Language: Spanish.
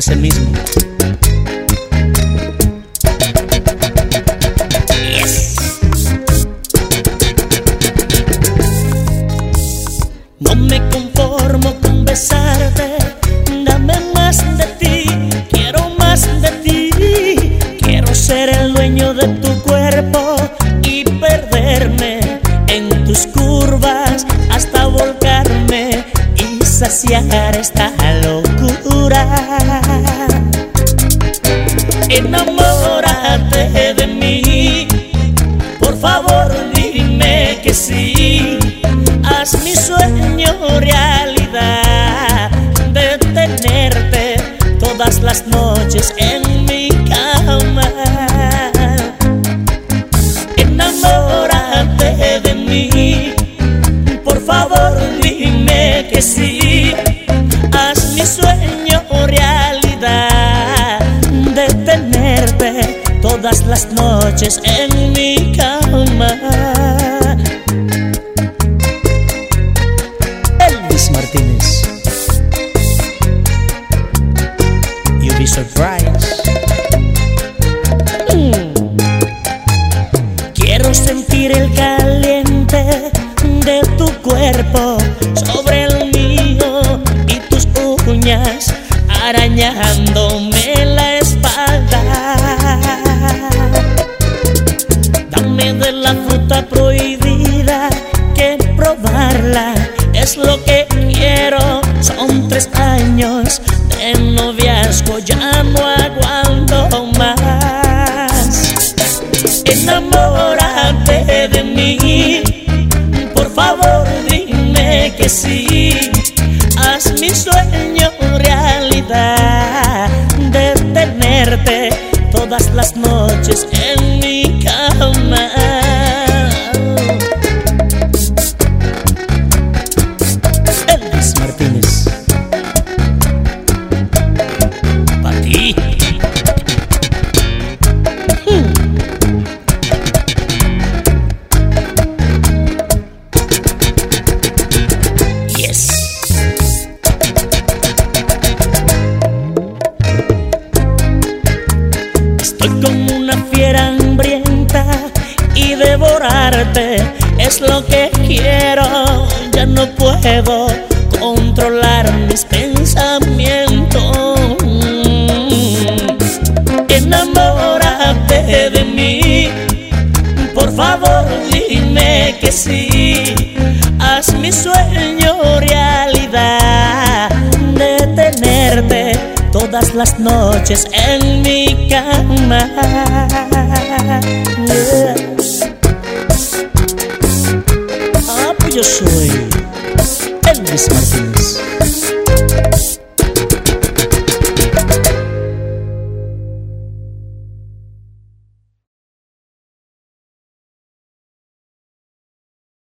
ese mismo. Yes. No me conformo con besarte, dame más de ti, quiero más de ti. Quiero ser el dueño de tu cuerpo y perderme en tus curvas hasta volcarme y saciar esta locura. Enamórate de mí, por favor dime que sí. Haz mi sueño realidad de tenerte todas las noches en mi cama. Enamórate de mí, por favor dime que sí. Haz mi sueño realidad de tenerte todas las noches en mi cama. Elvis Martínez, you'll be surprised. Quiero sentir el caliente de tu cuerpo sobre el mío y tus uñas arañándome la espalda. Dame de la fruta prohibida, que probarla es lo que quiero. Son 3 años de noviazgo, ya no aguanto más. Enamórate de mí, por favor dime que sí. Haz mi sueño realidad de tenerte todas las noches en mi cama. Elvis Martínez, para ti. Yes. Estoy como una fiera hambrienta y devorarte es lo que quiero. Ya no puedo controlar mis pensamientos. Enamórate de mí, por favor dime que sí. Haz mi sueño realidad de tenerte todas las noches en mi cama. Ah, pues yo soy Elvis Martínez.